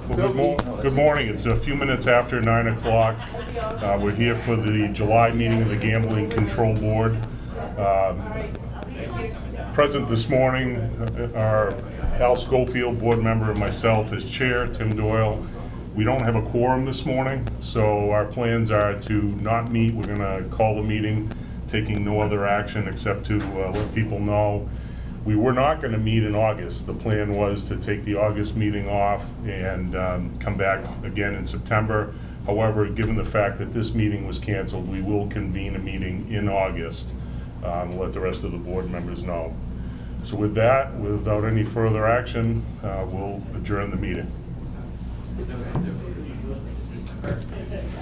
Good morning. It's a few minutes after 9 o'clock. We're here for the July meeting of the Gambling Control Board. Present this morning are Al Schofield, board member, and myself as chair, Tim Doyle. We don't have a quorum this morning, so our plans are to not meet. We're going to call the meeting, taking no other action except to let people know. We were not going to meet in August. The plan was to take the August meeting off and come back again in September. However, given the fact that this meeting was canceled, we will convene a meeting in August and let the rest of the board members know. So with that, without any further action, we'll adjourn the meeting.